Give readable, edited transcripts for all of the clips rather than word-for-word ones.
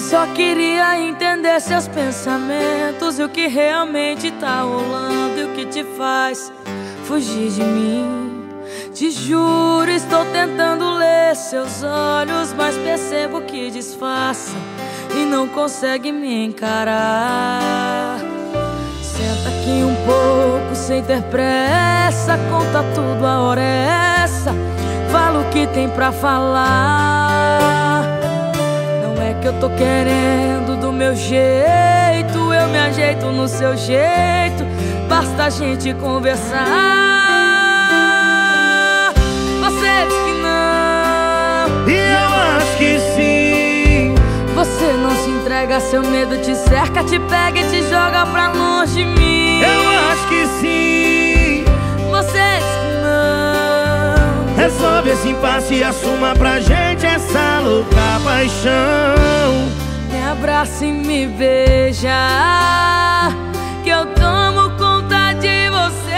Só queria entender seus pensamentos e o que realmente tá rolando e o que te faz fugir de mim. Te juro, estou tentando ler seus olhos, mas percebo que disfarça e não consegue me encarar. Senta aqui um pouco sem ter pressa, conta tudo, a hora é essa. Fala o que tem pra falar. Não é que eu tô querendo do meu jeito, eu me ajeito no seu jeito, basta a gente conversar. Você diz que não, e eu acho que sim. Você não se entrega, seu medo te cerca, te pega e te joga pra longe de mim. Eu acho que sim. Você diz que não. Resolve esse impasse e assuma pra gente essa louca paixão. Me abraça e me beija, que eu tomo conta de você.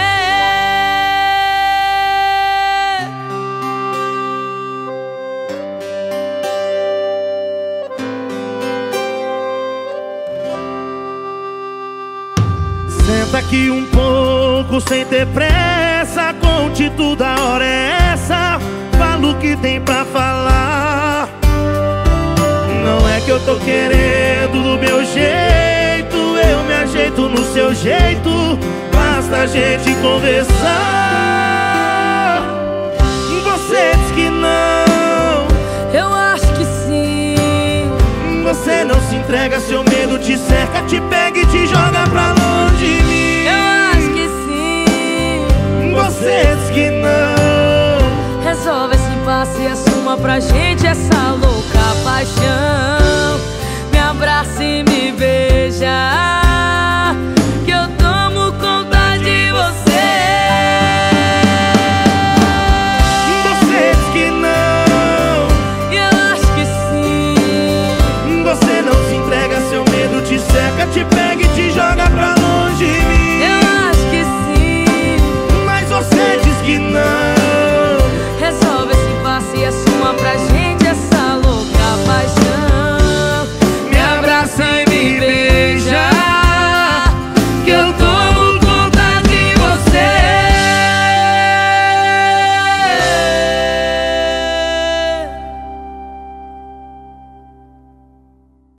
Senta aqui um pouco sem ter pressa, conte tudo, a hora é essa. Fala o que tem pra falar. Não é que eu tô querendo do meu jeito, eu me ajeito no seu jeito, basta a gente conversar. Você diz que não, Eu acho que sim. você não se entrega, seu medo te cerca, te pega e te joga pra longe de mim. Eu acho que sim. Você diz que não. Resolve esse impasse e assuma pra gente